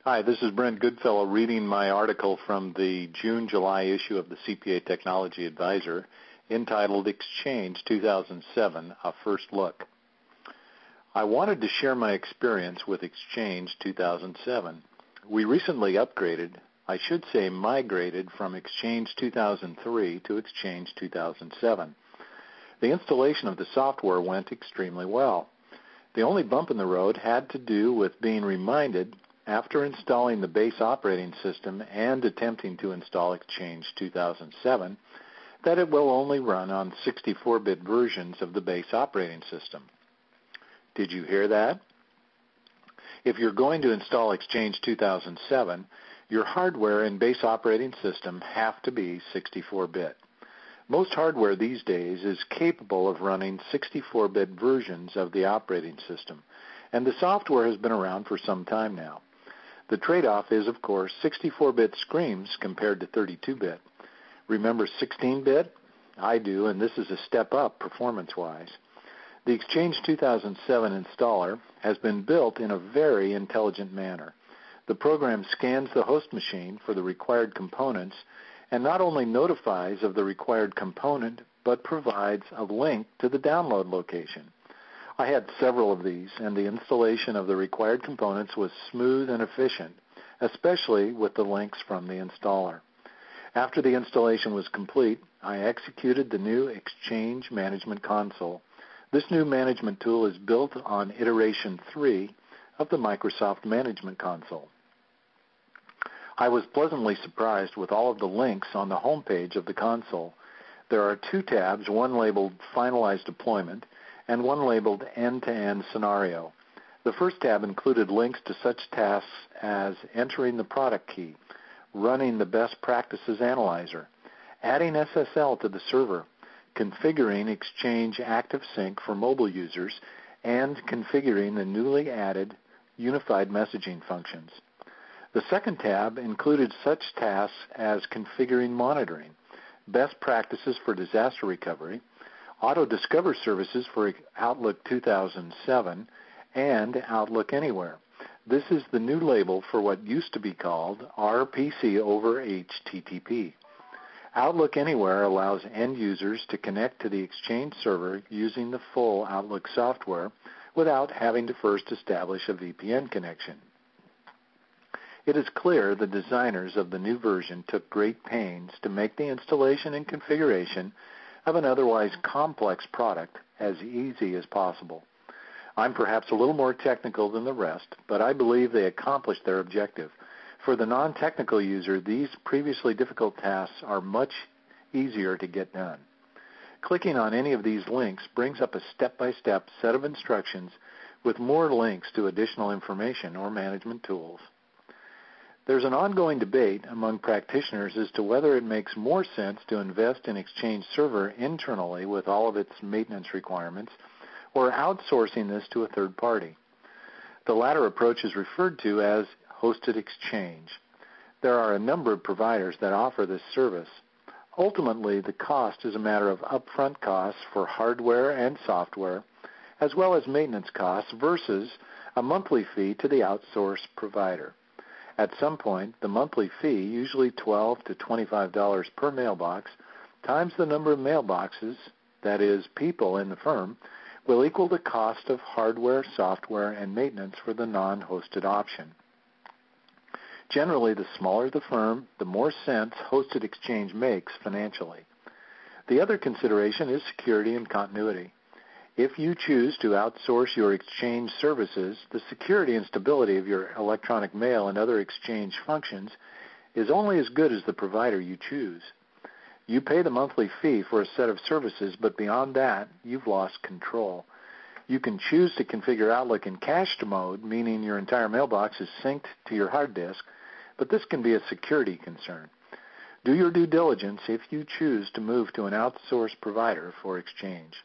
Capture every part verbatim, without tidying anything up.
Hi, this is Brent Goodfellow reading my article from the June-July issue of the C P A Technology Advisor entitled Exchange two thousand seven, A First Look. I wanted to share my experience with Exchange two thousand seven. We recently upgraded, I should say migrated, from Exchange two thousand three to Exchange two thousand seven. The installation of the software went extremely well. The only bump in the road had to do with being reminded after installing the base operating system and attempting to install Exchange two thousand seven that it will only run on sixty-four bit versions of the base operating system. Did you hear that? If you're going to install Exchange two thousand seven, your hardware and base operating system have to be sixty-four bit. Most hardware these days is capable of running sixty-four bit versions of the operating system, and the software has been around for some time now. The trade-off is, of course, sixty-four bit screams compared to thirty-two bit. Remember sixteen bit? I do, and this is a step up performance-wise. The Exchange two thousand seven installer has been built in a very intelligent manner. The program scans the host machine for the required components and not only notifies of the required component, but provides a link to the download location. I had several of these, and the installation of the required components was smooth and efficient, especially with the links from the installer. After the installation was complete, I executed the new Exchange Management Console. This new management tool is built on iteration three of the Microsoft Management Console. I was pleasantly surprised with all of the links on the home page of the console. There are two tabs, one labeled Finalize Deployment and one labeled End-to-End Scenario. The first tab included links to such tasks as entering the product key, running the Best Practices Analyzer, adding S S L to the server, configuring Exchange ActiveSync for mobile users, and configuring the newly added unified messaging functions. The second tab included such tasks as configuring monitoring, best practices for disaster recovery, auto-discover services for Outlook two thousand seven, and Outlook Anywhere. This is the new label for what used to be called R P C over H T T P. Outlook Anywhere allows end users to connect to the Exchange server using the full Outlook software without having to first establish a V P N connection. It is clear the designers of the new version took great pains to make the installation and configuration of an otherwise complex product as easy as possible. I'm perhaps a little more technical than the rest, but I believe they accomplished their objective. For the non-technical user, these previously difficult tasks are much easier to get done. Clicking on any of these links brings up a step-by-step set of instructions with more links to additional information or management tools. There's an ongoing debate among practitioners as to whether it makes more sense to invest in Exchange Server internally with all of its maintenance requirements or outsourcing this to a third party. The latter approach is referred to as Hosted Exchange. There are a number of providers that offer this service. Ultimately, the cost is a matter of upfront costs for hardware and software, as well as maintenance costs versus a monthly fee to the outsourced provider. At some point, the monthly fee, usually twelve to twenty-five dollars per mailbox, times the number of mailboxes, that is, people in the firm, will equal the cost of hardware, software, and maintenance for the non-hosted option. Generally, the smaller the firm, the more sense Hosted Exchange makes financially. The other consideration is security and continuity. If you choose to outsource your Exchange services, the security and stability of your electronic mail and other Exchange functions is only as good as the provider you choose. You pay the monthly fee for a set of services, but beyond that, you've lost control. You can choose to configure Outlook in cached mode, meaning your entire mailbox is synced to your hard disk, but this can be a security concern. Do your due diligence if you choose to move to an outsourced provider for Exchange.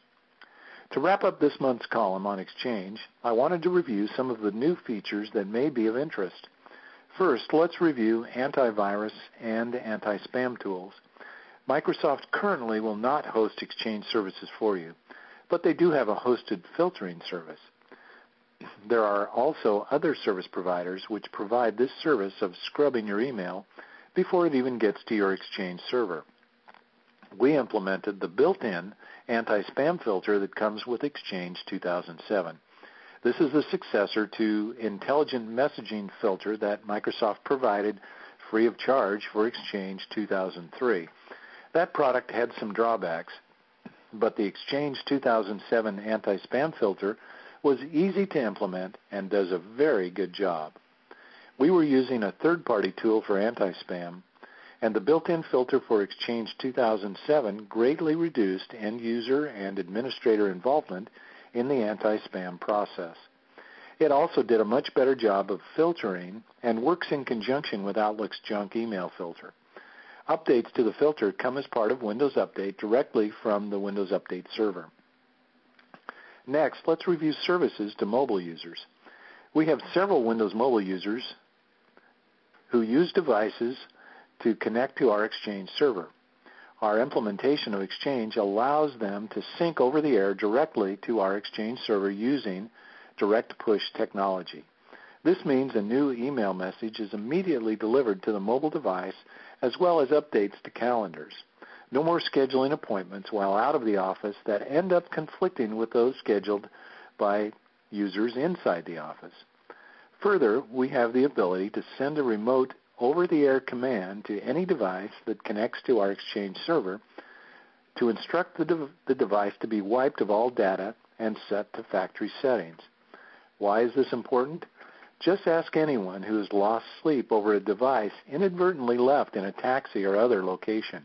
To wrap up this month's column on Exchange, I wanted to review some of the new features that may be of interest. First, let's review antivirus and anti-spam tools. Microsoft currently will not host Exchange services for you, but they do have a hosted filtering service. There are also other service providers which provide this service of scrubbing your email before it even gets to your Exchange server. We implemented the built-in anti-spam filter that comes with Exchange two thousand seven. This is the successor to Intelligent Messaging Filter that Microsoft provided free of charge for Exchange two thousand three. That product had some drawbacks, but the Exchange two thousand seven anti-spam filter was easy to implement and does a very good job. We were using a third-party tool for anti-spam, and the built-in filter for Exchange two thousand seven greatly reduced end-user and administrator involvement in the anti-spam process. It also did a much better job of filtering and works in conjunction with Outlook's junk email filter. Updates to the filter come as part of Windows Update directly from the Windows Update server. Next, let's review services to mobile users. We have several Windows mobile users who use devices to connect to our Exchange server. Our implementation of Exchange allows them to sync over the air directly to our Exchange server using direct push technology. This means a new email message is immediately delivered to the mobile device as well as updates to calendars. No more scheduling appointments while out of the office that end up conflicting with those scheduled by users inside the office. Further, we have the ability to send a remote over-the-air command to any device that connects to our Exchange server to instruct the, de- the device to be wiped of all data and set to factory settings. Why is this important? Just ask anyone who has lost sleep over a device inadvertently left in a taxi or other location.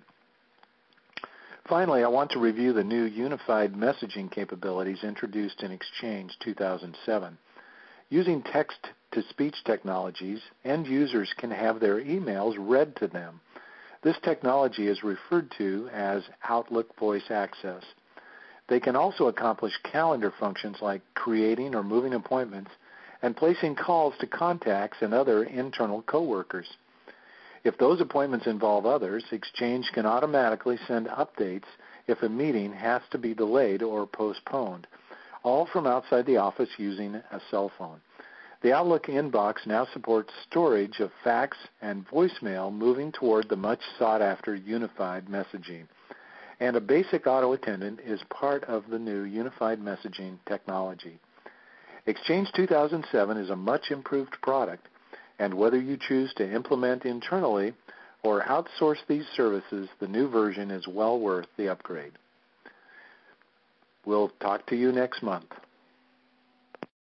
Finally, I want to review the new unified messaging capabilities introduced in Exchange two thousand seven. Using text-to-speech technologies, end users can have their emails read to them. This technology is referred to as Outlook Voice Access. They can also accomplish calendar functions like creating or moving appointments and placing calls to contacts and other internal coworkers. If those appointments involve others, Exchange can automatically send updates if a meeting has to be delayed or postponed, all from outside the office using a cell phone. The Outlook inbox now supports storage of fax and voicemail, moving toward the much sought-after unified messaging. And a basic auto attendant is part of the new unified messaging technology. Exchange two thousand seven is a much improved product, and whether you choose to implement internally or outsource these services, the new version is well worth the upgrade. We'll talk to you next month.